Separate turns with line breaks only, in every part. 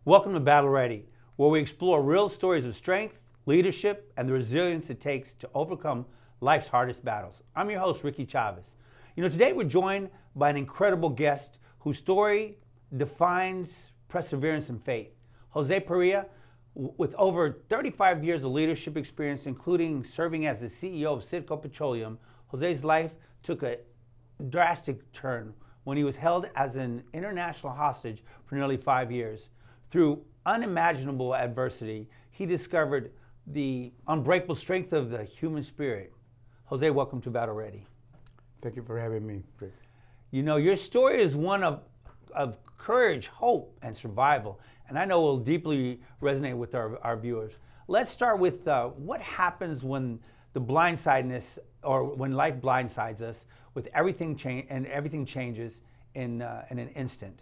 Welcome to Battle Ready, where we explore real stories of strength, leadership, and the resilience it takes to overcome life's hardest battles. I'm your host, Ricky Chavez. Today we're joined by an incredible guest whose story defines perseverance and faith. Jose Perea, with over 35 years of leadership experience, including serving as the CEO of Citgo Petroleum, Jose's life took a drastic turn when he was held as an international hostage for nearly 5 years. Through unimaginable adversity, he discovered the unbreakable strength of the human spirit. Jose, welcome to Battle Ready.
Thank you for having me, Rick.
Your story is one of courage, hope, and survival, and I know will deeply resonate with our viewers. Let's start with what happens when the blindsidedness, or when life blindsides us, with everything everything changes in an instant.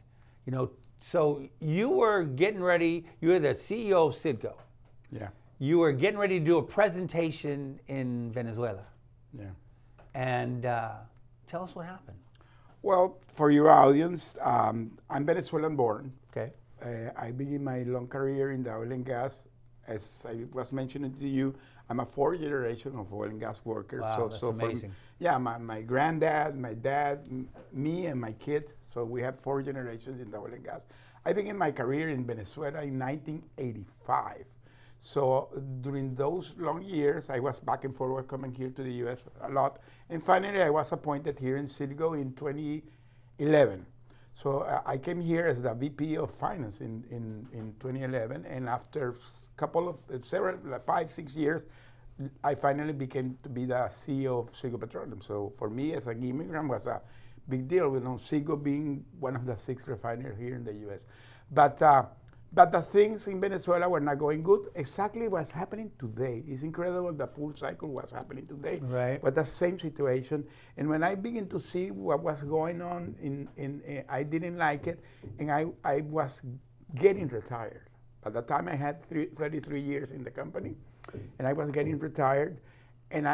So you were getting ready. You were the CEO of Citgo.
Yeah.
You were getting ready to do a presentation in Venezuela.
Yeah.
And tell us what happened.
Well, for your audience, I'm Venezuelan born.
Okay.
I began my long career in the oil and gas. As I was mentioning to you, I'm a fourth generation of oil and gas workers.
Wow, that's amazing.
My granddad, my dad, me, and my kid. So we have 4 generations in the oil and gas. I began my career in Venezuela in 1985. So during those long years, I was back and forward coming here to the U.S. a lot. And finally, I was appointed here in Citgo in 2011. So I came here as the VP of Finance in 2011, and after several 5-6 years, I finally became to be the CEO of Citgo Petroleum. So for me as an immigrant was a big deal, Citgo being one of the 6 refineries here in the U.S. But the things in Venezuela were not going good. Exactly what's happening today. It's incredible the full cycle was happening today.
Right.
But the same situation. And when I began to see what was going on, I didn't like it, and I was getting retired. At the time, I had 33 years in the company, and I was getting retired, and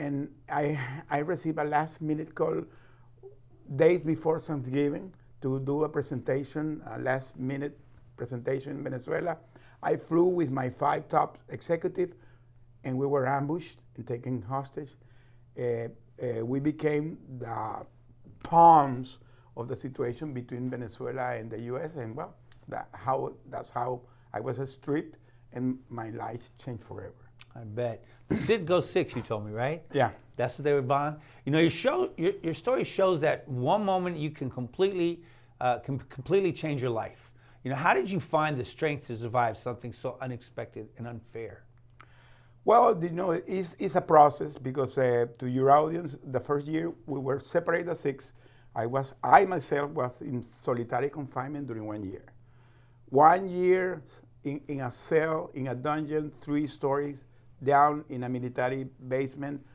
I received a last-minute call days before Thanksgiving to do a presentation, a last-minute presentation in Venezuela. I flew with my 5 top executives, and we were ambushed and taken hostage. We became the pawns of the situation between Venezuela and the U.S. And well, that's how I was stripped, and my life changed forever.
I bet. The Citgo 6, you told me, right?
Yeah.
That's what they were buying. Your story shows that one moment you can completely change your life. How did you find the strength to survive something so unexpected and unfair?
Well, it's a process because to your audience, the first year we were separated at 6. I myself was in solitary confinement during 1 year. 1 year in a cell, in a dungeon, 3 stories down in a military basement,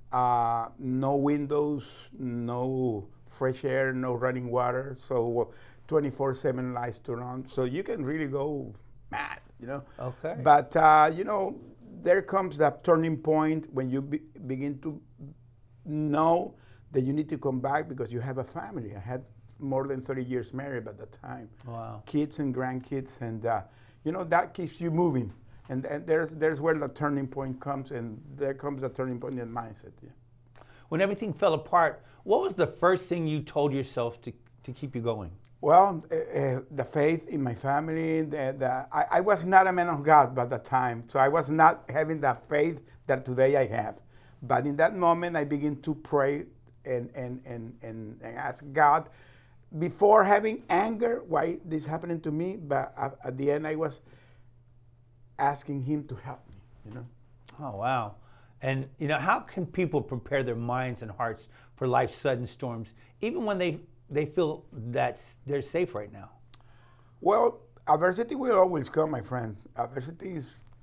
no windows, no fresh air, no running water. So 24/7 lights turned on, so you can really go mad,
Okay.
But there comes that turning point when you begin to know that you need to come back because you have a family. I had more than 30 years married at the time.
Wow.
Kids and grandkids, and that keeps you moving. And there's where the turning point comes, and there comes the turning point in mindset. Yeah.
When everything fell apart, what was the first thing you told yourself to keep you going?
Well, the faith in my family. I was not a man of God by the time, so I was not having the faith that today I have. But in that moment, I began to pray and ask God. Before having anger, why this happening to me, but at the end, I was asking Him to help me.
Oh, wow. And how can people prepare their minds and hearts for life's sudden storms, even when they feel that they're safe right now?
Well, adversity will always come, my friend. Adversity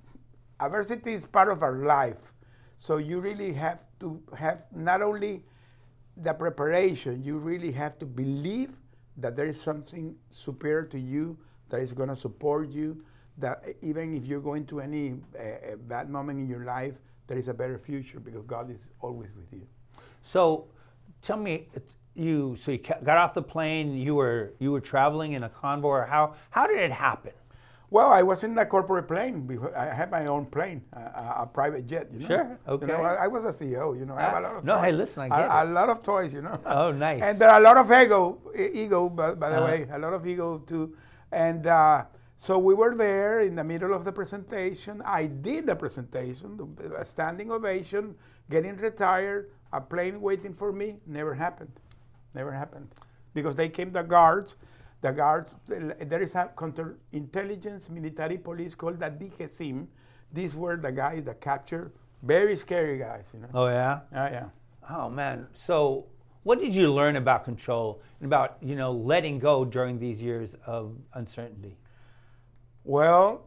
is part of our life. So you really have to have not only the preparation, you really have to believe that there is something superior to you that is going to support you, that even if you're going to any bad moment in your life, there is a better future because God is always with you.
So tell me, you got off the plane, you were traveling in a convoy. How did it happen?
Well, I was in a corporate plane. I had my own plane, a private jet.
Sure,
You know,
okay.
I was a CEO. I have a lot of
No,
toys.
hey, listen, I get
a
it.
lot of toys.
Oh, nice.
And there are a lot of ego, by the
Uh-huh.
way, a lot of ego too. And so we were there in the middle of the presentation. I did the presentation, a standing ovation, getting retired, a plane waiting for me. Never happened. Never happened. Because they came the guards. The guards, there is a counterintelligence military police called the DGCIM. These were the guys that captured very scary guys.
Oh, yeah?
Yeah.
Oh, man. So what did you learn about control and about, letting go during these years of uncertainty?
Well,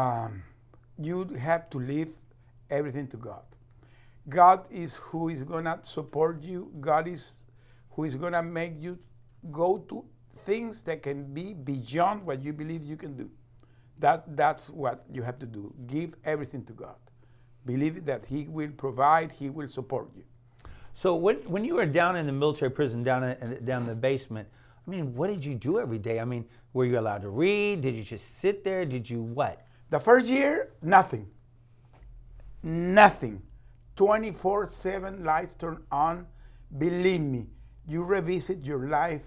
you have to leave everything to God. God is who is going to support you. God is who is going to make you go to things that can be beyond what you believe you can do. That's what you have to do. Give everything to God. Believe that He will provide, He will support you.
So when you were down in the military prison, down in the basement, I mean, what did you do every day? I mean, were you allowed to read? Did you just sit there? Did you what?
The first year, nothing. Nothing. 24/7 lights turn on. Believe me, you revisit your life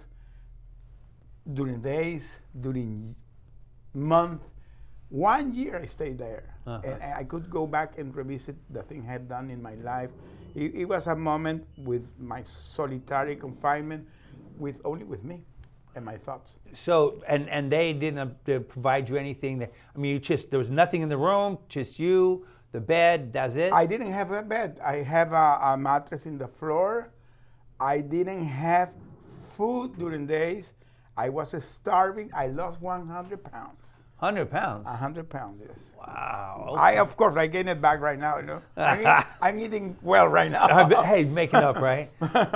during days, during months. 1 year I stayed there. And I could go back and revisit the thing I had done in my life. It was a moment with my solitary confinement, only with me and my thoughts.
So and they didn't provide you anything that, I mean, there was nothing in the room, just you, the bed, that's it?
I didn't have a bed. I have a mattress in the floor. I didn't have food during days. I was starving. I lost 100 pounds.
100 pounds?
100 pounds, yes.
Wow.
Of course, I gained it back right now. I'm eating well right now.
Hey, making up, right?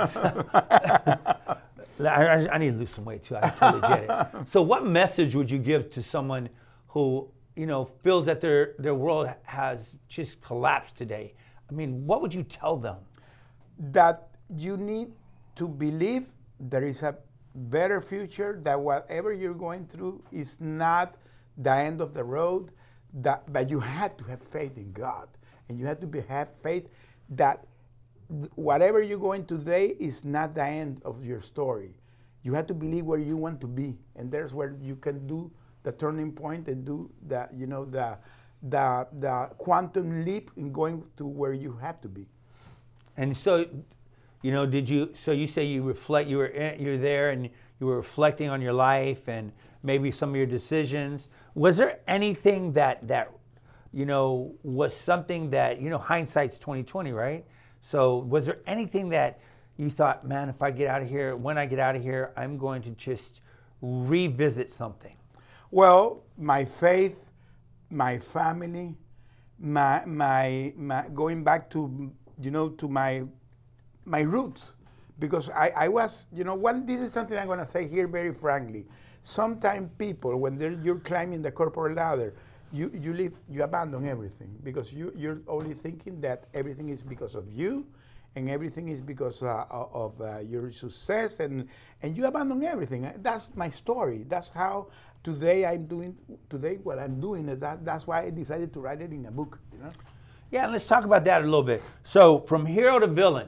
I need to lose some weight too. I totally get it. So, what message would you give to someone who, feels that their world has just collapsed today? I mean, what would you tell them?
That you need to believe there is a better future, that whatever you're going through is not the end of the road, but you had to have faith in God. And you had to have faith that whatever you're going today is not the end of your story. You have to believe where you want to be. And there's where you can do the turning point and do the quantum leap in going to where you have to be.
And so, so you say you reflect, you're there and you were reflecting on your life and maybe some of your decisions. Was there anything that was something that, hindsight's 2020, right? So was there anything that you thought, man, if I get out of here, when I get out of here, I'm going to just revisit something?
Well, my faith, my family, my going back to, to my roots. Because I was, this is something I'm going to say here very frankly. Sometimes people, when you're climbing the corporate ladder, you abandon everything because you're only thinking that everything is because of you and everything is because of your success and you abandon everything. That's my story. That's how today what I'm doing is that's why I decided to write it in a book.
Yeah, let's talk about that a little bit. So from hero to villain,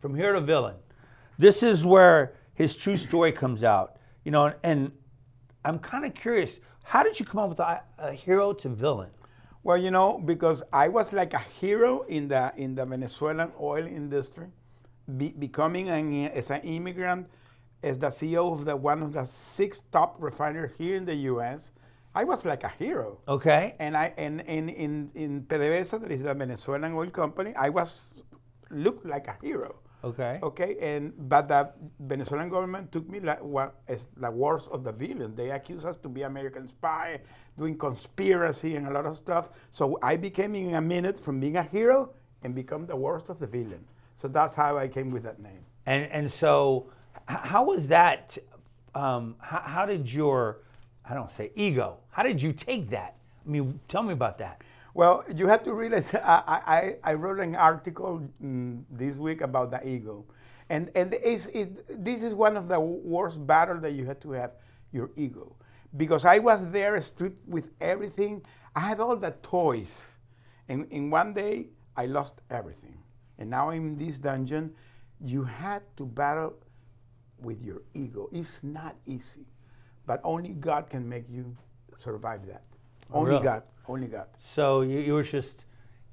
this is where his true story comes out. And I'm kind of curious, how did you come up with a hero to villain?
Well, because I was like a hero in the Venezuelan oil industry, becoming as an immigrant, as the CEO of one of the 6 top refiners here in the U.S. I was like a hero.
Okay.
And in PDVSA, that is the Venezuelan oil company, I looked like a hero.
Okay.
Okay, but the Venezuelan government took me as the worst of the villain. They accused us to be American spy, doing conspiracy and a lot of stuff. So I became in a minute from being a hero and become the worst of the villain. So that's how I came with that name.
And so, how was that? How did your, I don't say ego, how did you take that? I mean, tell me about that.
Well, you have to realize, I wrote an article this week about the ego. And this is one of the worst battles that you have to have, your ego. because I was there stripped with everything. I had all the toys. And in one day, I lost everything. And now I'm in this dungeon. You had to battle with your ego. It's not easy. But only God can make you survive that. Only
Really?
God. Only God.
So you were just,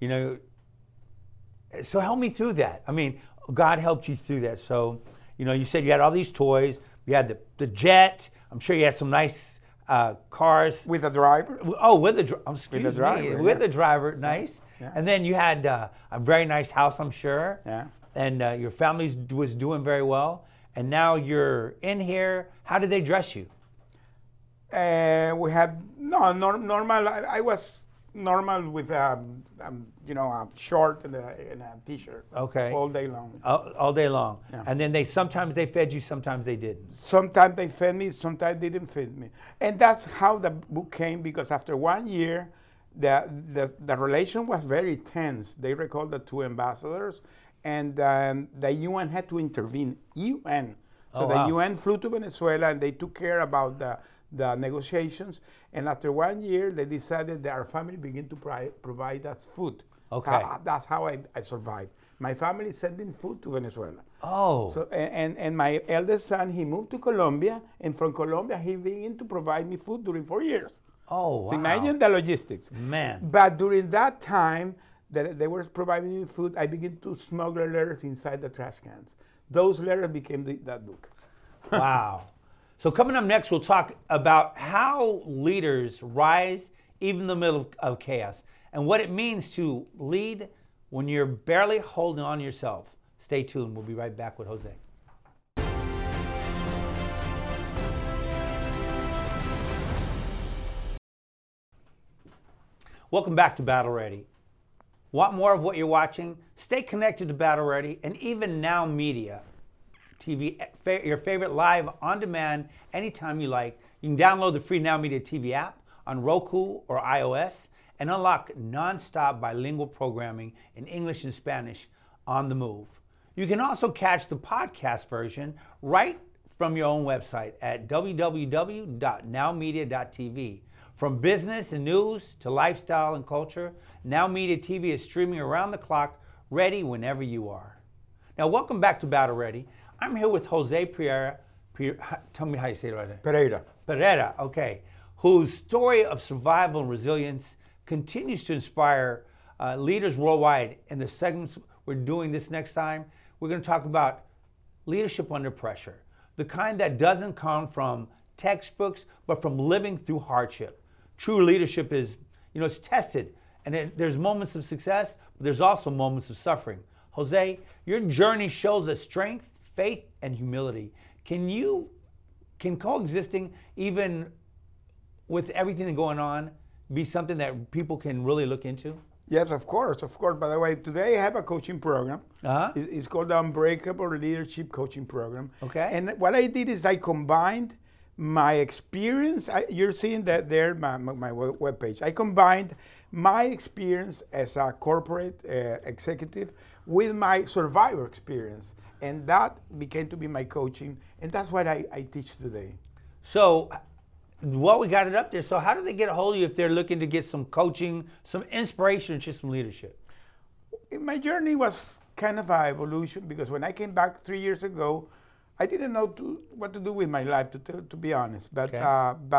so help me through that. I mean, God helped you through that. So, you said you had all these toys. You had the jet. I'm sure you had some nice cars.
With a driver.
Oh, with the driver.
With the driver,
With
yeah.
the driver. Nice.
Yeah.
And then you had a very nice house, I'm sure.
Yeah.
And your family was doing very well. And now you're in here. How did they dress you?
We had normal. I was normal with a short and a t-shirt.
Okay.
All day long.
All day long.
Yeah.
And then sometimes they fed you, sometimes they didn't.
Sometimes they fed me, sometimes they didn't feed me, and that's how the book came. Because after 1 year, the relation was very tense. They recalled the two ambassadors, and the UN had to intervene. UN. So
Oh,
the
wow.
UN flew to Venezuela and they took care about the negotiations. And after 1 year, they decided that our family began to provide us food.
Okay.
So that's how I survived. My family sending food to Venezuela.
Oh.
So and my eldest son, he moved to Colombia, and from Colombia he began to provide me food during 4 years.
Oh, wow.
So imagine the logistics.
Man.
But during that time that they were providing me food, I began to smuggle letters inside the trash cans. Those letters became that book.
Wow. So coming up next, we'll talk about how leaders rise even in the middle of chaos and what it means to lead when you're barely holding on to yourself. Stay tuned. We'll be right back with Jose. Welcome back to Battle Ready. Want more of what you're watching? Stay connected to Battle Ready and even Now Media TV, your favorite live on demand anytime you like. You can download the free Now Media TV app on Roku or iOS and unlock non-stop bilingual programming in English and Spanish on the move. You can also catch the podcast version right from your own website at www.nowmedia.tv. From business and news to lifestyle and culture, Now Media TV is streaming around the clock, ready whenever you are. Now, welcome back to Battle Ready. I'm here with Jose Pereira. Tell me how you say it right there. Pereira, okay. Whose story of survival and resilience continues to inspire leaders worldwide. In the segments we're doing this next time, we're going to talk about leadership under pressure, the kind that doesn't come from textbooks, but from living through hardship. True leadership is, it's tested, and there's moments of success, but there's also moments of suffering. Jose, your journey shows us strength, faith, and humility. Can coexisting, even with everything going on, be something that people can really look into?
Yes, of course. By the way, today I have a coaching program.
Uh-huh.
It's called the Unbreakable Leadership Coaching Program.
Okay.
And what I did is I combined my experience. You're seeing that there, my webpage. I combined my experience as a corporate executive with my survivor experience. And that became to be my coaching. And that's what I teach today.
So, we got it up there. So how do they get a hold of you if they're looking to get some coaching, some inspiration, and just some leadership?
My journey was kind of an evolution because when I came back 3 years ago, I didn't know what to do with my life, to be honest. But
Okay.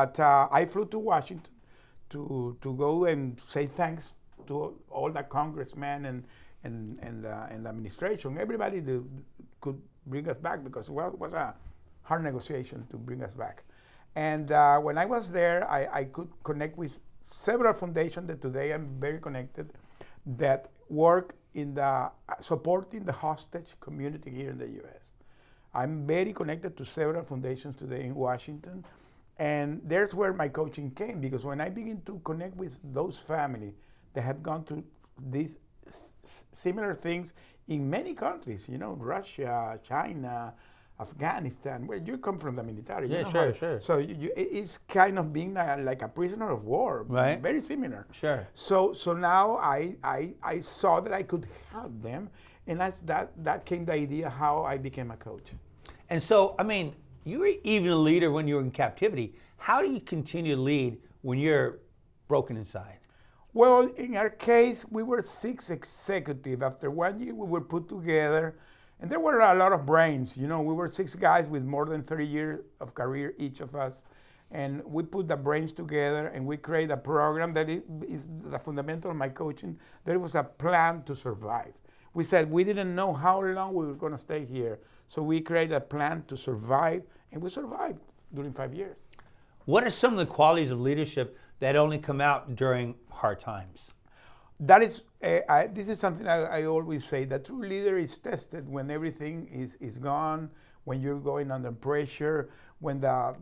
I flew to Washington to go and say thanks to all the congressmen and the administration. Everybody could bring us back because it was a hard negotiation to bring us back. And when I was there, I could connect with several foundations that today I'm very connected that work in supporting the hostage community here in the U.S. I'm very connected to several foundations today in Washington. And there's where my coaching came, because when I begin to connect with those families that have gone through these similar things in many countries, Russia, China, Afghanistan, where you come from the military.
Yeah, sure.
So it's kind of being like a prisoner of war,
right?
Very similar.
Sure.
So now I saw that I could help them, and that came the idea how I became a coach.
And so, you were even a leader when you were in captivity. How do you continue to lead when you're broken inside?
Well, in our case, we were 6 executives. After 1 year, we were put together, and there were a lot of brains. You know, we were 6 guys with more than 30 years of career, each of us. And we put the brains together and we create a program that is the fundamental of my coaching. There was a plan to survive. We said we didn't know how long we were going to stay here. So we created a plan to survive, and we survived during 5 years.
What are some of the qualities of leadership that only come out during hard times?
That is, this is something I always say. The true leader is tested when everything is gone, when you're going under pressure, when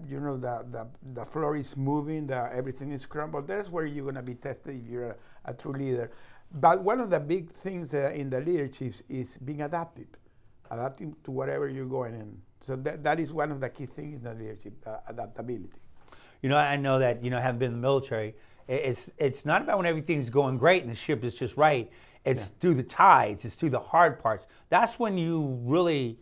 the floor is moving, everything is crumbled. That's where you're going to be tested if you're a true leader. But one of the big things in the leadership is being adapting to whatever you're going in. So that is one of the key things in the leadership, adaptability.
You know, I know that, having been in the military, it's not about when everything's going great and the ship is just right. It's through the tides. It's through the hard parts. That's when you really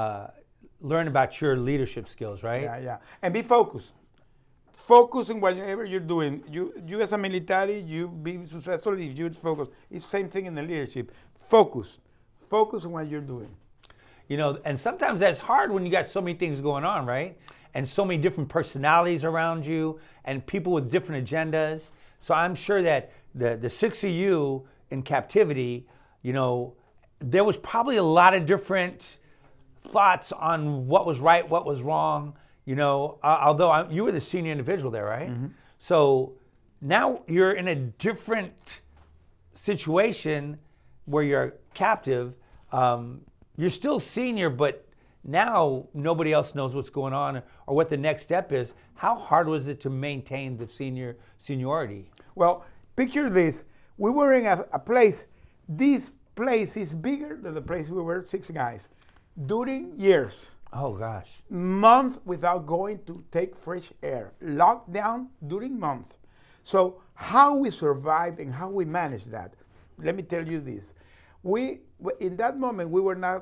learn about your leadership skills, right?
Yeah. And be focused. Focus on whatever you're doing. You as a military, you be successful if you focus. It's the same thing in the leadership. Focus on what you're doing.
And sometimes that's hard when you got so many things going on, right? And so many different personalities around you and people with different agendas. So I'm sure that the 6 of you in captivity, there was probably a lot of different thoughts on what was right, what was wrong, although you were the senior individual there, right? Mm-hmm. So now you're in a different situation where you're captive. You're still senior, but now nobody else knows what's going on or what the next step is. How hard was it to maintain the seniority?
Well, picture this. We were in a place. This place is bigger than the place we were, 6 guys. During years.
Oh, gosh.
Months without going to take fresh air. Lockdown during months. So how we survived and how we managed that. Let me tell you this. In that moment,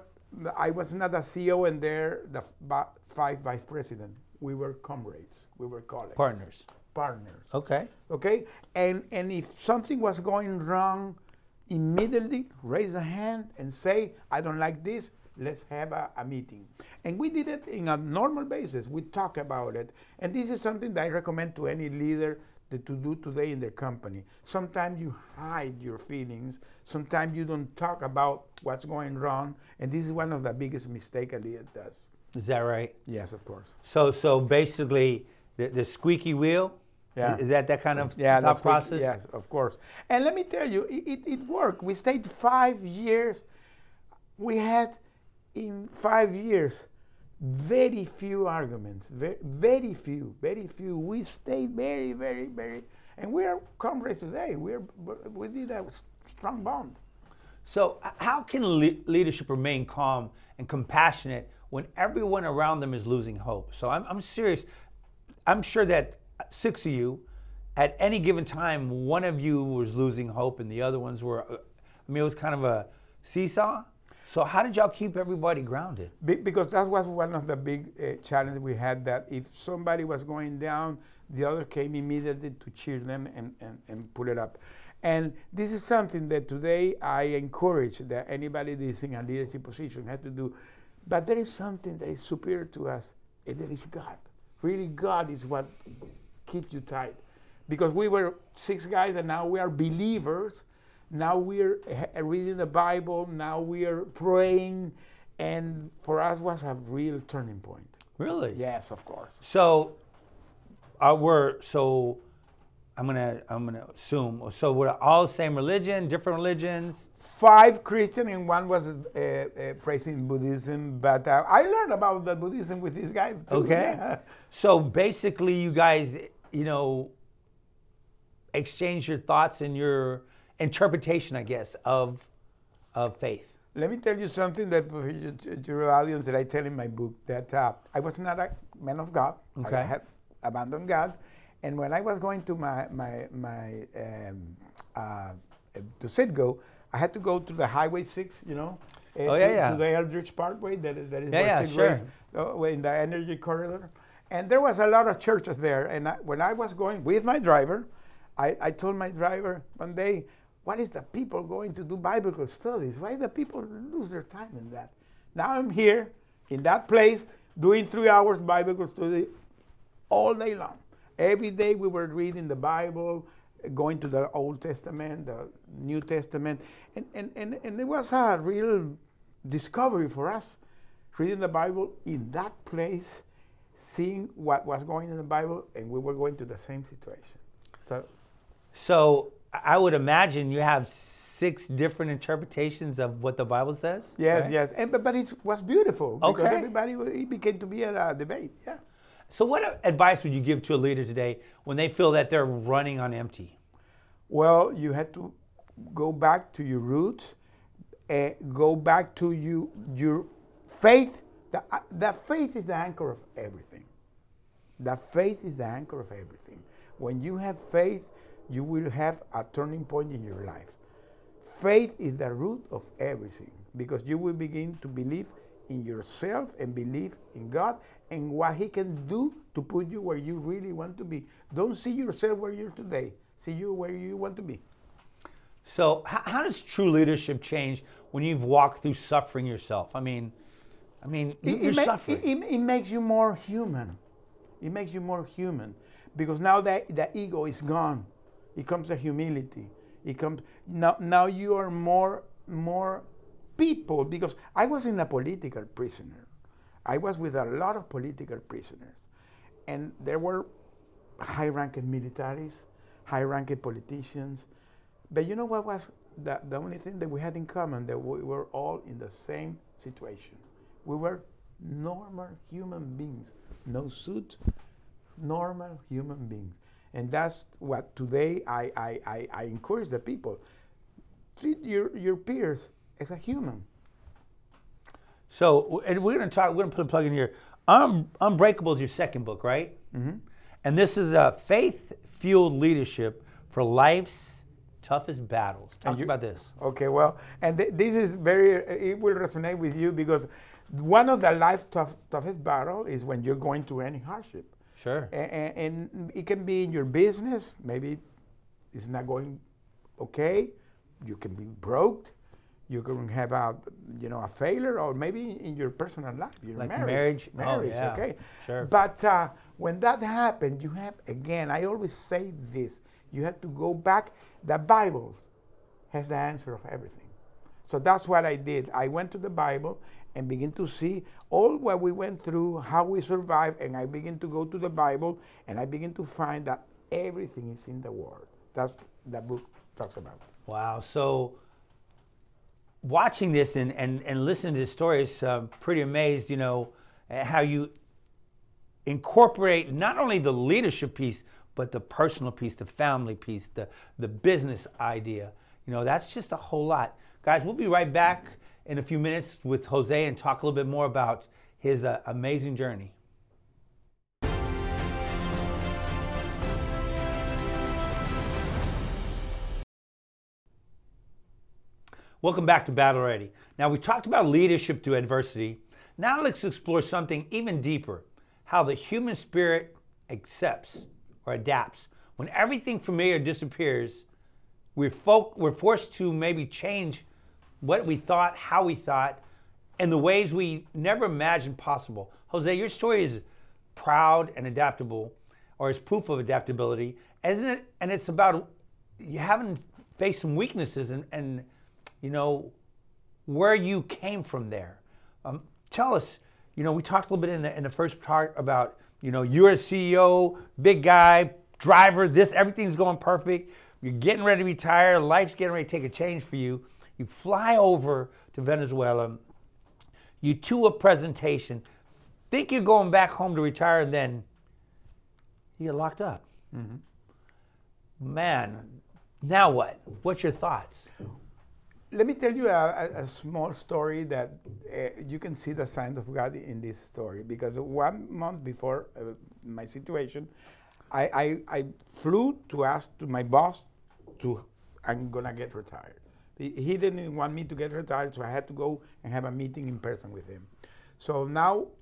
I was not a CEO and they're the 5 vice presidents. We were comrades. We were colleagues. Partners.
Okay.
And if something was going wrong, immediately raise a hand and say, I don't like this. Let's have a meeting. And we did it in a normal basis. We talk about it. And this is something that I recommend to any leader to do today in their company. Sometimes you hide your feelings. Sometimes you don't talk about what's going wrong. And this is one of the biggest mistakes a leader does.
Is that right?
Yes, of course.
So basically, the squeaky wheel?
Yeah.
Is that kind of thought process?
Yes, of course. And let me tell you, it worked. We stayed 5 years. We had, in 5 years, very few arguments. Very few. We stayed very, very, very. And we are comrades today. We did a strong bond.
So how can leadership remain calm and compassionate when everyone around them is losing hope? So I'm serious. I'm sure that 6 of you, at any given time, one of you was losing hope and the other ones were, it was kind of a seesaw. So how did y'all keep everybody grounded?
Because that was one of the big challenges we had, that if somebody was going down, the other came immediately to cheer them and pull it up. And this is something that today I encourage that anybody that is in a leadership position has to do. But there is something that is superior to us, and that is God. Really, God is what keeps you tight. Because we were 6 guys and now we are believers. Now we're reading the Bible. Now we are praying. And for us was a real turning point.
Really?
Yes, of course.
So I'm gonna assume. So we're all the same religion, different religions.
5 Christian and 1 was praising Buddhism. But I learned about the Buddhism with this guy too.
Okay.
Yeah.
So basically, you guys, exchange your thoughts and your interpretation, I guess, of faith.
Let me tell you something that for your audience that I tell in my book, that I was not a man of God.
Okay.
I had abandoned God. And when I was going to to Citgo, I had to go to the Highway 6, to the Eldridge Parkway, that is where Citgo is, in the energy corridor. And there was a lot of churches there. And when I was going with my driver, I told my driver one day, what is the people going to do Bible studies? Why the people lose their time in that? Now I'm here in that place doing 3 hours Bible study all day long. Every day we were reading the Bible, going to the Old Testament, the New Testament. And it was a real discovery for us, reading the Bible in that place, seeing what was going in the Bible, and we were going to the same situation.
So I would imagine you have 6 different interpretations of what the Bible says?
Yes,
right?
yes. But it was beautiful because
Okay.
everybody, it became to be a debate. Yeah.
So what advice would you give to a leader today when they feel that they're running on empty?
Well, you had to go back to your roots, go back to your faith. The faith is the anchor of everything. The faith is the anchor of everything. When you have faith, you will have a turning point in your life. Faith is the root of everything because you will begin to believe in yourself and believe in God and what He can do to put you where you really want to be. Don't see yourself where you're today. See you where you want to be.
So how does true leadership change when you've walked through suffering yourself? I mean, you're suffering.
It makes you more human. It makes you more human because now the ego is gone. It comes the humility. It comes now you are more people because I was in a political prisoner. I was with a lot of political prisoners, and there were high-ranking militaries, high-ranking politicians. But you know what was the only thing that we had in common? That we were all in the same situation. We were normal human beings, no suit, normal human beings. And that's what today I encourage the people. Treat your peers as a human.
So, and we're going to put a plug in here. Unbreakable is your second book, right?
Mm-hmm.
And this is a faith-fueled leadership for life's toughest battles. Talk about this.
Okay, well, and this is it will resonate with you because one of the life's toughest battle is when you're going through any hardship.
Sure.
And it can be in your business. Maybe it's not going okay. You can be broke. You can have a failure, or maybe in your personal life, your
Like
marriage.
Oh, yeah.
Okay.
Sure.
But when that happens, you have, again, I always say this, you have to go back. The Bible has the answer of everything. So that's what I did. I went to the Bible and begin to see all what we went through, how we survived, and I begin to go to the Bible, and I begin to find that everything is in the Word. That's the book talks about.
Wow. So watching this and listening to this story is pretty amazed, at how you incorporate not only the leadership piece, but the personal piece, the family piece, the business idea. That's just a whole lot. Guys, we'll be right back in a few minutes with Jose and talk a little bit more about his amazing journey. Welcome back to Battle Ready. Now, we talked about leadership through adversity. Now let's explore something even deeper, how the human spirit accepts or adapts. When everything familiar disappears, we're forced to maybe change what we thought, how we thought, and the ways we never imagined possible. Jose, your story is proud and adaptable, or is proof of adaptability, isn't it? And it's about you haven't faced some weaknesses and where you came from there. Tell us, we talked a little bit in the first part about, you're a CEO, big guy, driver, everything's going perfect. You're getting ready to retire. Life's getting ready to take a change for you. You fly over to Venezuela. You do a presentation. Think you're going back home to retire, and then you get locked up. Mm-hmm. Man, now what? What's your thoughts?
Let me tell you a small story that you can see the signs of God in this story. Because 1 month before my situation, I flew to ask to my boss I'm gonna get retired. He didn't want me to get retired, so I had to go and have a meeting in person with him. So now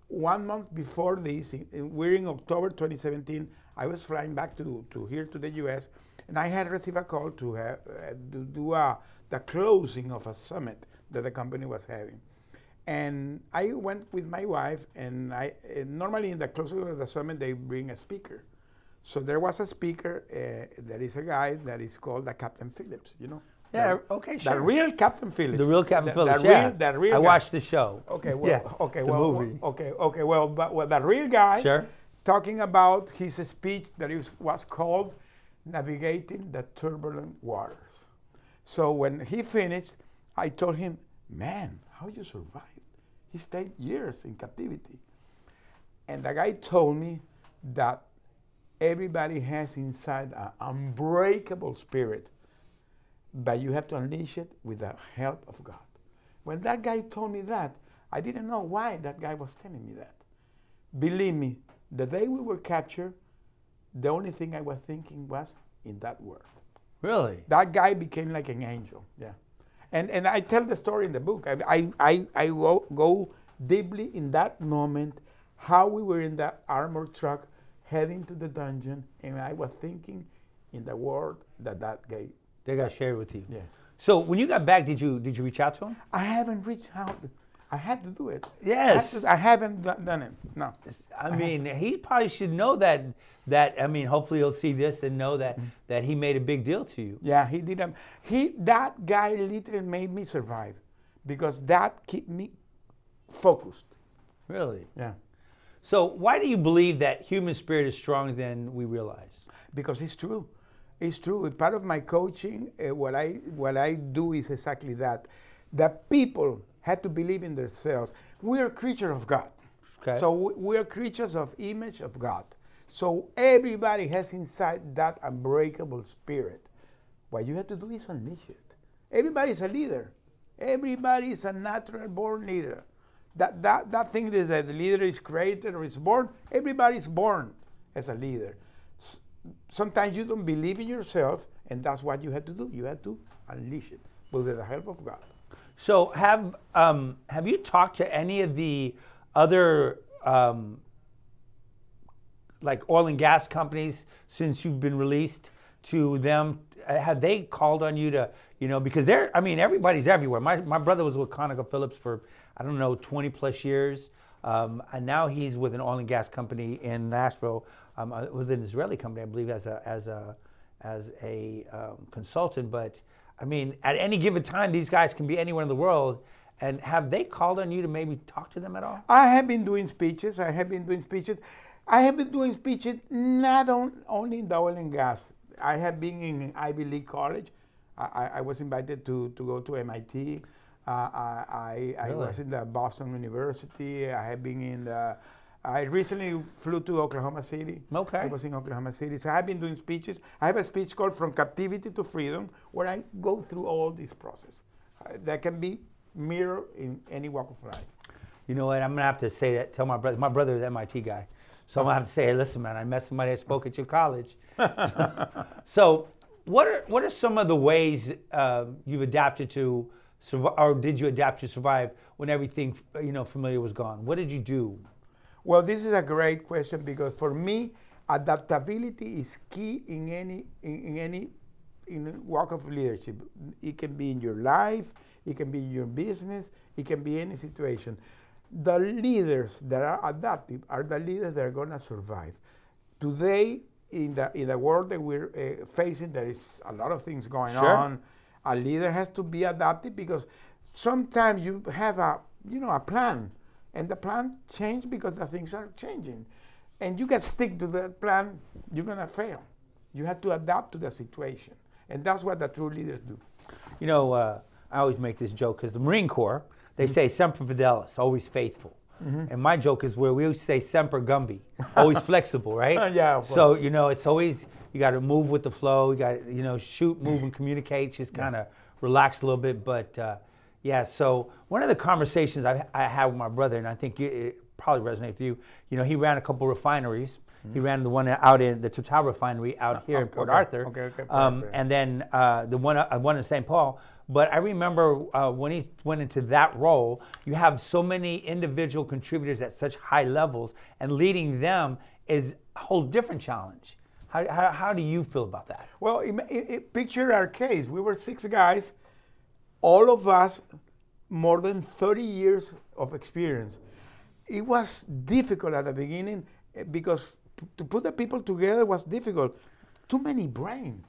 1 month before this, we're in October 2017. I was flying back to here to the U.S. and I had received a call to do the closing of a summit that the company was having. And I went with my wife, and normally in the closing of the summit they bring a speaker. So there was a speaker. There is a guy that is called the Captain Phillips. You know.
Yeah. Okay. Sure.
The real Captain Phillips.
The real Captain Phillips.
The real
I
guy.
watched the show.
Okay. Well.
Yeah,
Okay.
the
Well.
movie.
Okay. Well, but the real guy.
Sure.
Talking about his speech that was called "Navigating the Turbulent Waters." So when he finished, I told him, "Man, how you survived? He stayed years in captivity." And the guy told me that everybody has inside an unbreakable spirit, but you have to unleash it with the help of God. When that guy told me that, I didn't know why that guy was telling me that. Believe me, the day we were captured, the only thing I was thinking was in that word.
Really?
That guy became like an angel. Yeah. And I tell the story in the book. I go deeply in that moment, how we were in that armored truck heading to the dungeon, and I was thinking in the word that guy.
They got shared with you.
Yeah.
So when you got back, did you reach out to him?
I haven't reached out. I had to do it.
Yes.
I haven't done it. No.
I mean, he probably should know that. I mean, hopefully he'll see this and know that he made a big deal to you.
Yeah, he did. That guy literally made me survive, because that kept me focused.
Really?
Yeah.
So why do you believe that human spirit is stronger than we realize?
Because it's true. It's true. Part of my coaching, what I do is exactly that. That people had to believe in themselves. We are creatures of God.
Okay.
So we are creatures of image of God. So everybody has inside that unbreakable spirit. What you have to do is unleash it. Everybody is a leader. Everybody is a natural born leader. That thing is that the leader is created or is born. Everybody is born as a leader. Sometimes you don't believe in yourself, and that's what you have to do. You have to unleash it with the help of God.
So have you talked to any of the other like oil and gas companies since you've been released to them? Have they called on you to, because everybody's everywhere. My brother was with ConocoPhillips for, 20 plus years. And now he's with an oil and gas company in Nashville, with an Israeli company, I believe, as a consultant. But I mean, at any given time, these guys can be anywhere in the world. And have they called on you to maybe talk to them at all?
I have been doing speeches. I have been doing speeches not only in the oil and gas. I have been in Ivy League college. I was invited to go to MIT. I
Really?
was in the Boston University. I have been I recently flew to Oklahoma City.
Okay.
I was in Oklahoma City. So I have been doing speeches. I have a speech called From Captivity to Freedom, where I go through all this process. That can be mirrored in any walk of life.
You know what? I'm gonna have to say that. Tell my brother. My brother is an MIT guy, so I'm gonna have to say, hey, listen, man, I met somebody that spoke at your college. So, what are some of the ways you've adapted to survive, or did you adapt to survive when everything familiar was gone? What did you do?
Well, this is a great question, because for me, adaptability is key in any walk of leadership. It can be in your life, it can be in your business, it can be any situation. The leaders that are adaptive are the leaders that are going to survive. Today, in the world that we're facing, there is a lot of things going
Sure.
on. A leader has to be adaptive, because sometimes you have a plan, and the plan changes because the things are changing, and you can stick to that plan, you're gonna fail. You have to adapt to the situation, and that's what the true leaders do.
I always make this joke because the Marine Corps, they say Semper Fidelis, always faithful. And my joke is where we always say Semper Gumby, always flexible, right?
Yeah, of course.
So, it's always, you got to move with the flow. You got to, shoot, move, and communicate. Just kind of relax a little bit. But, so one of the conversations I had with my brother, and I think it probably resonates with you, he ran a couple refineries. He ran the one out in the Total refinery out here in Port Arthur.
Port Arthur.
And then the one in St. Paul. But I remember when he went into that role, you have so many individual contributors at such high levels, and leading them is a whole different challenge. How do you feel about that?
Well, picture our case. We were 6 guys, all of us more than 30 years of experience. It was difficult at the beginning because to put the people together was difficult. Too many brains.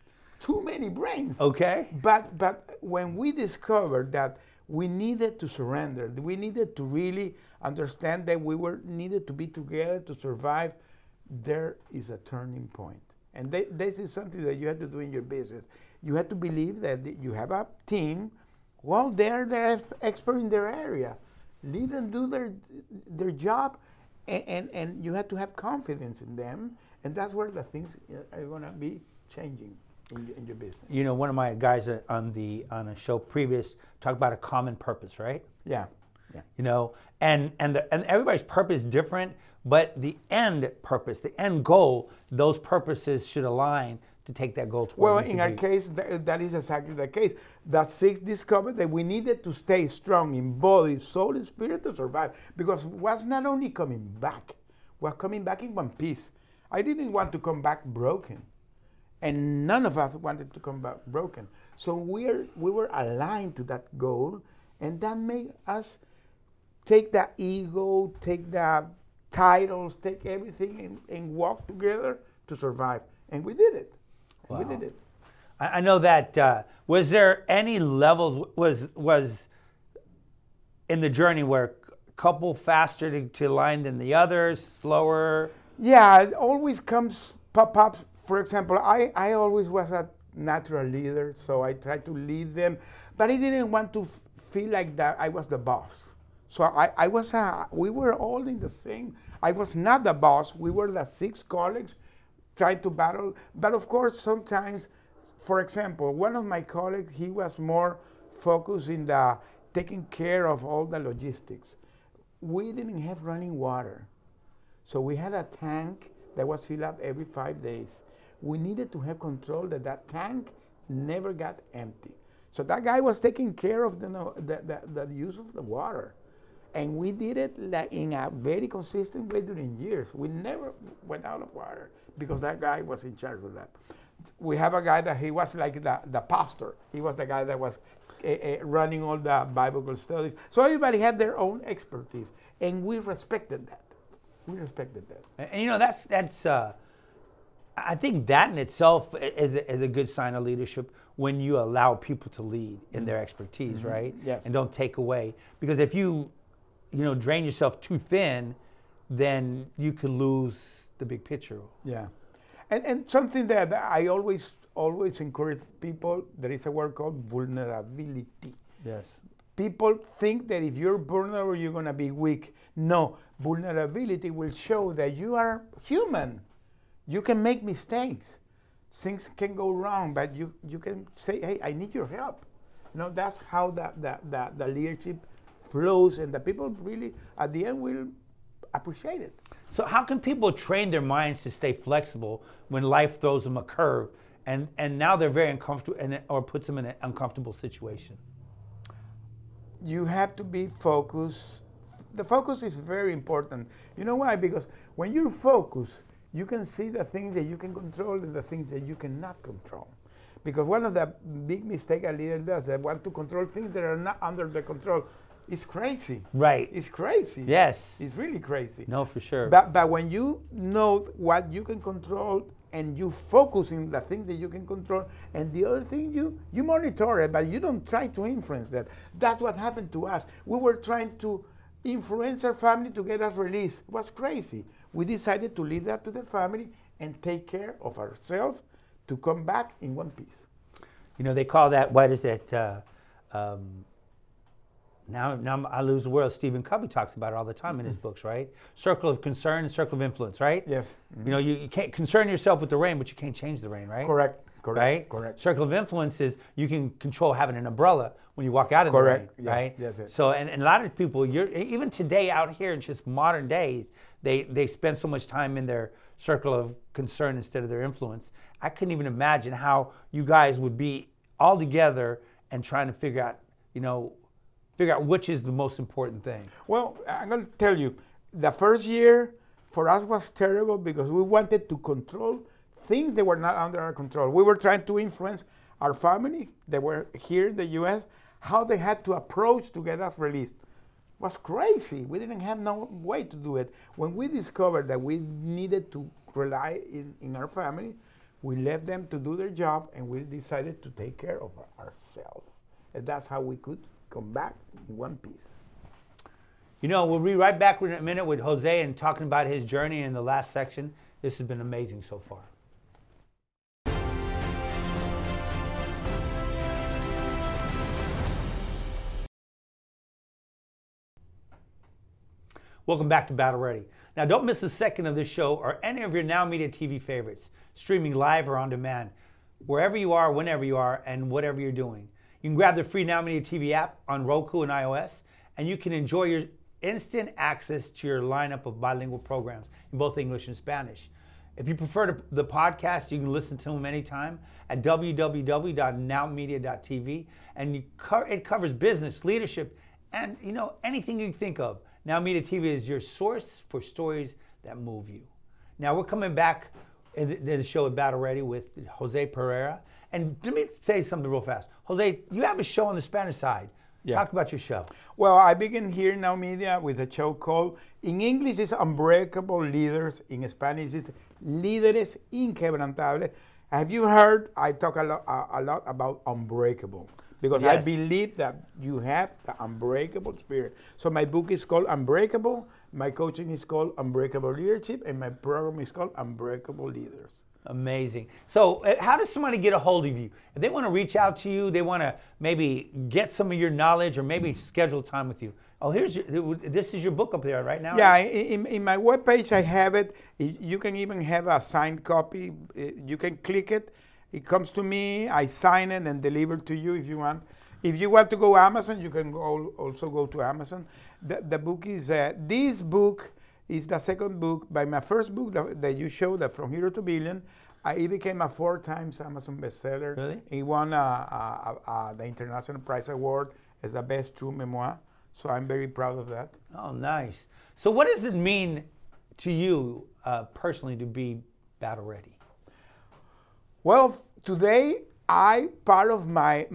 Okay.
But when we discovered that we needed to surrender, we needed to really understand that we needed to be together to survive, there is a turning point. And this is something that you have to do in your business. You have to believe that you have a team. Well, they're the expert in their area. Lead them do their job, and you have to have confidence in them. And that's where the things are going to be changing in your business.
You know, one of my guys on a show previous talked about a common purpose, right?
Yeah.
You know, and everybody's purpose is different, but the end purpose, the end goal, those purposes should align to take that goal towards.
Well, in our case, that is exactly the case. The 6 discovered that we needed to stay strong in body, soul, and spirit to survive, because was not only coming back, was coming back in one piece. I didn't want to come back broken, and none of us wanted to come back broken. So we were aligned to that goal, and that made us take that ego, take the titles, take everything, and walk together to survive. And we did it.
Wow.
We did it.
I know that. Was there any levels? Was in the journey where a couple faster to line than the others, slower?
Yeah, it always comes pop-ups. For example, I always was a natural leader, so I tried to lead them, but I didn't want to feel like that I was the boss. So we were all in the same. I was not the boss. We were the 6 colleagues trying to battle. But of course, sometimes, for example, one of my colleagues, he was more focused in the taking care of all the logistics. We didn't have running water. So we had a tank that was filled up every 5 days. We needed to have control that tank never got empty. So that guy was taking care of the use of the water. And we did it in a very consistent way during years. We never went out of water because that guy was in charge of that. We have a guy that he was like the pastor. He was the guy that was running all the Bible studies. So everybody had their own expertise, and we respected that.
And you know, that's I think that in itself is a good sign of leadership, when you allow people to lead in their expertise, right?
Yes.
And don't take away. Because if you drain yourself too thin, then you could lose the big picture.
Yeah. And something that I always encourage people, there is a word called vulnerability.
Yes.
People think that if you're vulnerable, you're going to be weak. No, vulnerability will show that you are human. You can make mistakes. Things can go wrong, but you can say, hey, I need your help. That's how the leadership flows, and the people really, at the end, will appreciate it.
So how can people train their minds to stay flexible when life throws them a curve, and now they're very uncomfortable, or puts them in an uncomfortable situation?
You have to be focused. The focus is very important. You know why? Because when you're focused, you can see the things that you can control and the things that you cannot control. Because one of the big mistakes a leader does, they want to control things that are not under their control. It's crazy.
Right.
It's crazy.
Yes.
It's really crazy.
No, for sure.
But when you know what you can control and you focus on the things that you can control, and the other thing you monitor it, but you don't try to influence that. That's what happened to us. We were trying to influence our family to get us released. It was crazy. We decided to leave that to the family and take care of ourselves to come back in one piece.
They call that, what is it? Now I lose the word. Stephen Covey talks about it all the time in his books, right? Circle of concern and circle of influence, right?
Yes.
Mm-hmm. You can't concern yourself with the rain, but you can't change the rain, right?
Correct.
Right?
Correct.
Circle of influence is you can control having an umbrella when you walk out of the rain,
yes.
right?
Yes.
So, and a lot of people, even today out here in just modern days, they spend so much time in their circle of concern instead of their influence. I couldn't even imagine how you guys would be all together and trying to figure out which is the most important thing.
Well, I'm going to tell you, the first year for us was terrible because we wanted to control things that were not under our control. We were trying to influence our family that were here in the U.S., how they had to approach to get us released. It was crazy. We didn't have no way to do it. When we discovered that we needed to rely in our family, we left them to do their job, and we decided to take care of ourselves. And that's how we could come back in one piece.
We'll be right back in a minute with Jose and talking about his journey in the last section. This has been amazing so far. Welcome back to Battle Ready. Now, don't miss a second of this show or any of your Now Media TV favorites, streaming live or on demand, wherever you are, whenever you are, and whatever you're doing. You can grab the free Now Media TV app on Roku and iOS, and you can enjoy your instant access to your lineup of bilingual programs in both English and Spanish. If you prefer the podcast, you can listen to them anytime at www.nowmedia.tv, and it covers business, leadership, and anything you can think of. Now Media TV is your source for stories that move you. Now we're coming back in the show at Battle Ready with Jose Pereira. And let me say something real fast. Jose, you have a show on the Spanish side. Yeah. Talk about your show.
Well, I begin here in Now Media with a show called, in English it's Unbreakable Leaders. In Spanish it's Líderes Inquebrantables. Have you heard I talk a lot about unbreakable? Because yes. I believe that you have the unbreakable spirit. So my book is called Unbreakable, my coaching is called Unbreakable Leadership, and my program is called Unbreakable Leaders.
Amazing. So how does somebody get a hold of you? If they want to reach out to you, they want to maybe get some of your knowledge or maybe schedule time with you. Oh, this is your book up there right now?
Yeah, in my webpage I have it. You can even have a signed copy. You can click it. It comes to me, I sign it and deliver it to you if you want. If you want to go Amazon, you can also go to Amazon. The book is, this book is the second book. By my first book that you showed, that From Hero to Billion, it became a 4 times Amazon bestseller.
Really?
It won the International Prize Award as the best true memoir. So I'm very proud of that.
Oh, nice. So what does it mean to you personally to be battle ready?
Well, today part of my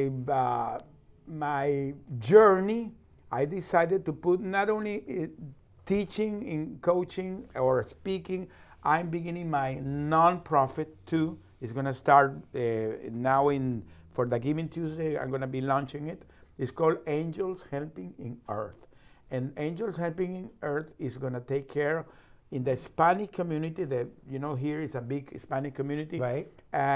journey, I decided to put not only teaching in coaching or speaking. I'm beginning my nonprofit too. It's going to start now for the Giving Tuesday. I'm going to be launching it. It's called Angels Helping in Earth, and Angels Helping in Earth is going to take care in the Hispanic community that, here is a big Hispanic community.
Right.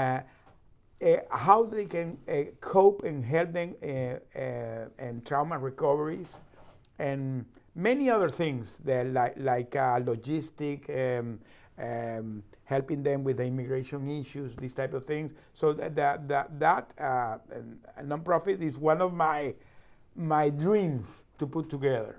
How they can cope and help them and trauma recoveries and many other things that like logistic, helping them with the immigration issues, these type of things. So that nonprofit is one of my dreams to put together.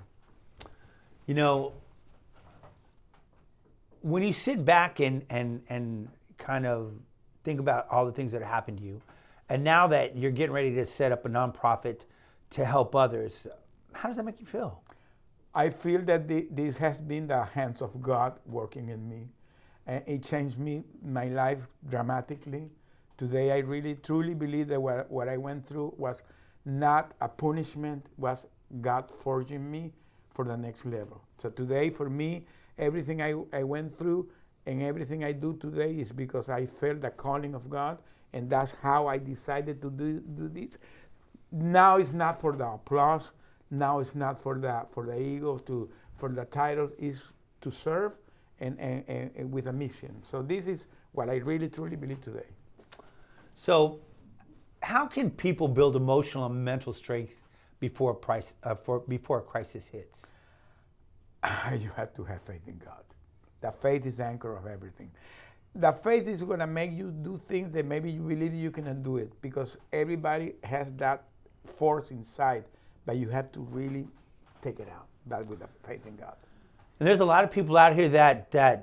When you sit back and kind of think about all the things that have happened to you, and now that you're getting ready to set up a nonprofit to help others, how does that make you feel?
I feel that this has been the hands of God working in me. And it changed my life dramatically. Today I really truly believe that what I went through was not a punishment, was God forging me for the next level. So today for me, everything I went through and everything I do today is because I felt the calling of God, and that's how I decided to do this. Now it's not for the applause. Now it's not for the ego, for the titles. Is to serve and with a mission. So this is what I really truly believe today.
So, how can people build emotional and mental strength before a crisis hits?
You have to have faith in God. The faith is the anchor of everything. The faith is going to make you do things that maybe you believe you cannot do it, because everybody has that force inside, but you have to really take it out. That with the faith in God.
And there's a lot of people out here that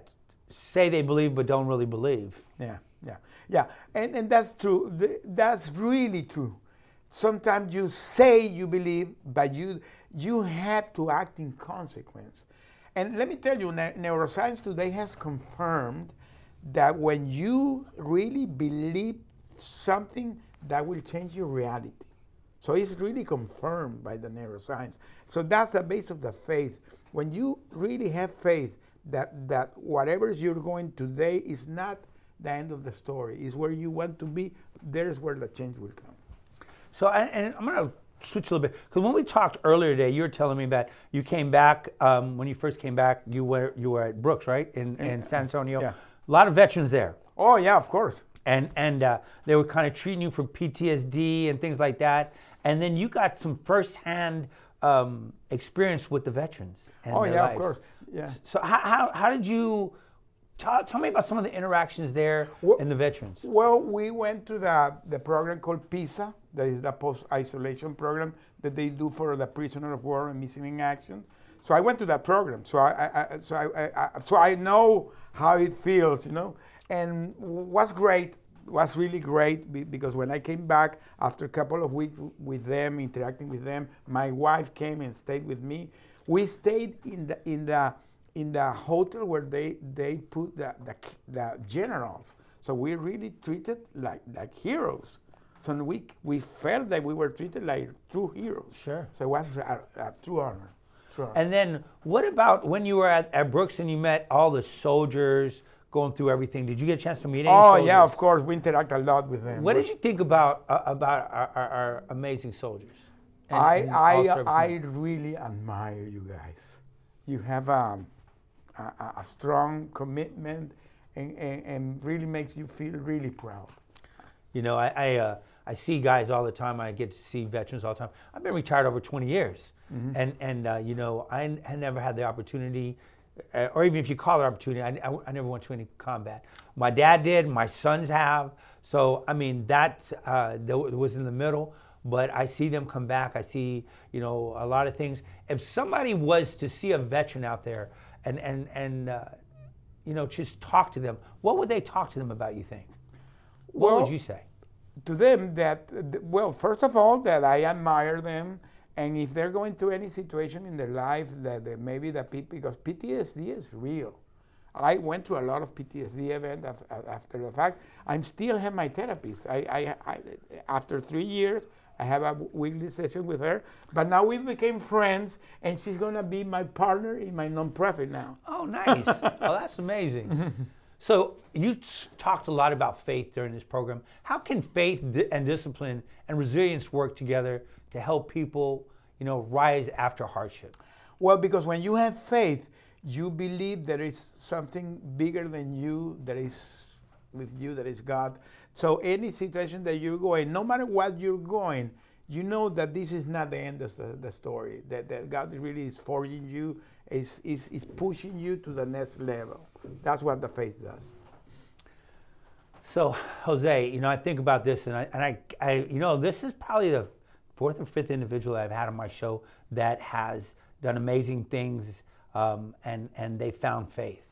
say they believe but don't really believe.
Yeah, yeah, yeah. And that's true. That's really true. Sometimes you say you believe, but you have to act in consequence. And let me tell you, neuroscience today has confirmed that when you really believe something, that will change your reality. So it's really confirmed by the neuroscience. So that's the base of the faith. When you really have faith that whatever you're going today is not the end of the story, is where you want to be, there's where the change will come.
So, and I'm going to switch a little bit, because when we talked earlier today, you were telling me that you came back, when you first came back, you were at Brooks, right, in San Antonio.
Yeah.
A lot of veterans there.
Oh, yeah, of course.
And they were kind of treating you for PTSD and things like that. And then you got some firsthand experience with the veterans. And
Oh,
their
yeah,
lives.
of course. Yeah.
So how did you, tell me about some of the interactions there and the veterans.
Well, we went to the program called PISA, that is the post-isolation program that they do for the prisoner of war and missing in action. So I went to that program. So I know how it feels, you know. And was great, was really great, because when I came back after a couple of weeks with them, interacting with them, my wife came and stayed with me. We stayed in the hotel where they put the generals. So we really treated like heroes. So we felt that we were treated like true heroes.
Sure.
So it was a true honor.
And then what about when you were at Brooks and you met all the soldiers going through everything? Did you get a chance to meet any soldiers?
Oh, yeah, of course. We interact a lot with them.
What did you think about our amazing soldiers?
I really admire you guys. You have a strong commitment and really makes you feel really proud.
You know, I see guys all the time. I get to see veterans all the time. I've been retired over 20 years. Mm-hmm. And you know, I never had the opportunity, or even if you call it opportunity, I never went to any combat. My dad did, my sons have. So, I mean, that was in the middle. But I see them come back. I see, you know, a lot of things. If somebody was to see a veteran out there and you know, just talk to them, what would they talk to them about, you think? What would you say?
To them well, first of all, that I admire them. And if they're going through any situation in their life that maybe because PTSD is real. I went through a lot of PTSD events after the fact. I still have my therapist. I after 3 years, I have a weekly session with her. But now we became friends, and she's going to be my partner in my nonprofit now.
Oh, nice. Oh, that's amazing. So you talked a lot about faith during this program. How can faith and discipline and resilience work together to help people, you know, rise after hardship?
Well, because when you have faith, you believe there is something bigger than you that is with you, that is God. So any situation that you're going, no matter what you're going, you know that this is not the end of the story, that God really is forging you, is pushing you to the next level. That's what the faith does.
So, Jose, you know, I think about this, and I you know, this is probably the fourth or fifth individual I've had on my show that has done amazing things, and they found faith.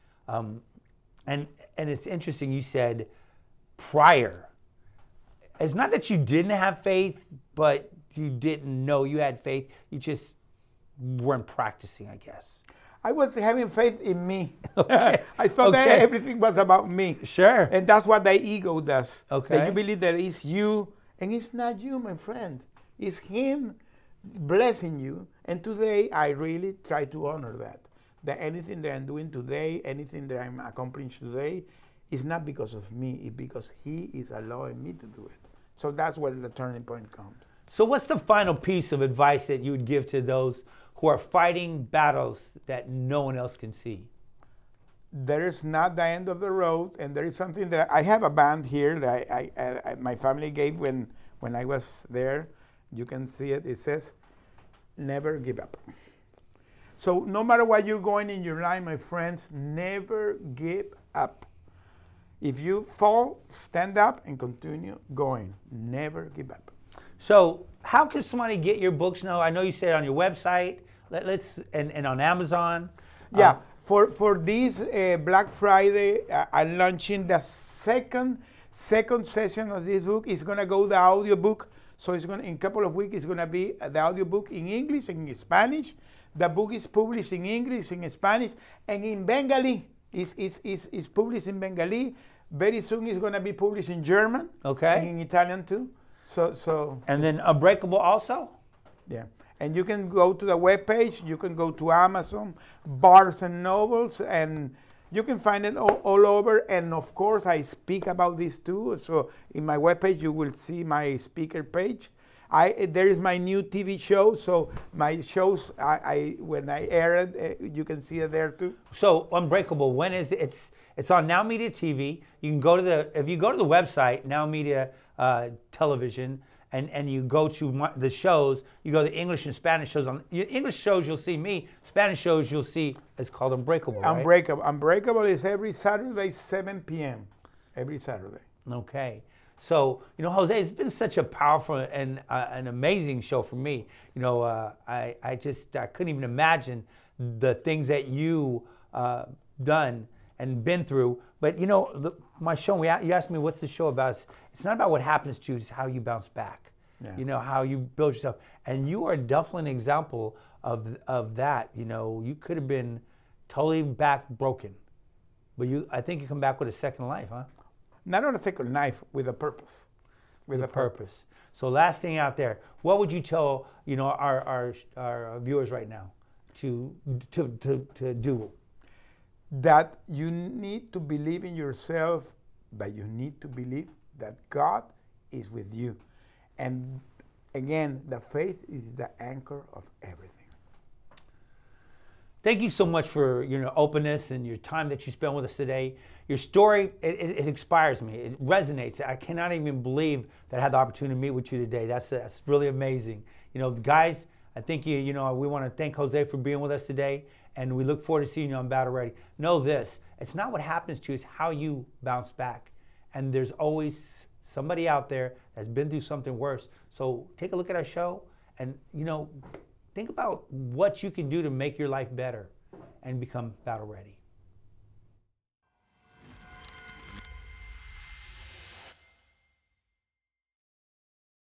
And it's interesting, you said prior. It's not that you didn't have faith, but you didn't know you had faith. You just weren't practicing, I guess.
I was having faith in me.
Okay.
I thought that everything was about me.
Sure.
And that's what the ego does.
Okay.
That you believe that it's you, and it's not you, my friend. It's Him blessing you. And today, I really try to honor that. That anything that I'm doing today, anything that I'm accomplishing today, is not because of me. It's because He is allowing me to do it. So that's where the turning point comes.
So what's the final piece of advice that you would give to those who are fighting battles that no one else can see?
There is not the end of the road, and there is something that I have a band here that I my family gave when I was there. You can see it. It says, "Never give up." So no matter what you're going in your life, my friends, never give up. If you fall, stand up and continue going. Never give up.
So how can somebody get your books now? I know you say it on your website. Let's and on Amazon.
Yeah. For this Black Friday, I'm launching the second session of this book. It's gonna go the audio book. So it's gonna in a couple of weeks. It's gonna be the audio book in English and in Spanish. The book is published in English, in Spanish, and in Bengali. Is published in Bengali. Very soon it's gonna be published in German.
Okay.
And in Italian too. So.
And then Unbreakable also?
Yeah. And you can go to the webpage, you can go to Amazon, Barnes and Nobles, and you can find it all over. And of course, I speak about this too. So in my webpage, you will see my speaker page. There is my new TV show. So my shows, when I air it, you can see it there too.
So Unbreakable, when is it? It's on Now Media TV. You can go to if you go to the website, Now Media Television, and you go to the shows, you go to English and Spanish shows. On English shows, you'll see me. Spanish shows, you'll see, it's called Unbreakable, right?
Unbreakable is every Saturday, 7 p.m. Every Saturday.
Okay. So, Jose, it's been such a powerful and an amazing show for me. I couldn't even imagine the things that you done and been through. But, my show, you asked me what's the show about. It's not about what happens to you, it's how you bounce back. Yeah. How you build yourself. And you are definitely an example of that. You could have been totally back broken. But I think you come back with a second life, huh?
Not on a second life, with a purpose. With a purpose.
So last thing out there, what would you tell our viewers right now to do?
That you need to believe in yourself, but you need to believe that God is with you. And again, the faith is the anchor of everything.
Thank you so much for your openness and your time that you spent with us today. Your story, it inspires me. It resonates. I cannot even believe that I had the opportunity to meet with you today. That's really amazing. Guys, I think we want to thank Jose for being with us today, and we look forward to seeing you on Battle Ready. Know this, it's not what happens to you, it's how you bounce back. And there's always somebody out there that's been through something worse. So take a look at our show and, think about what you can do to make your life better and become battle ready.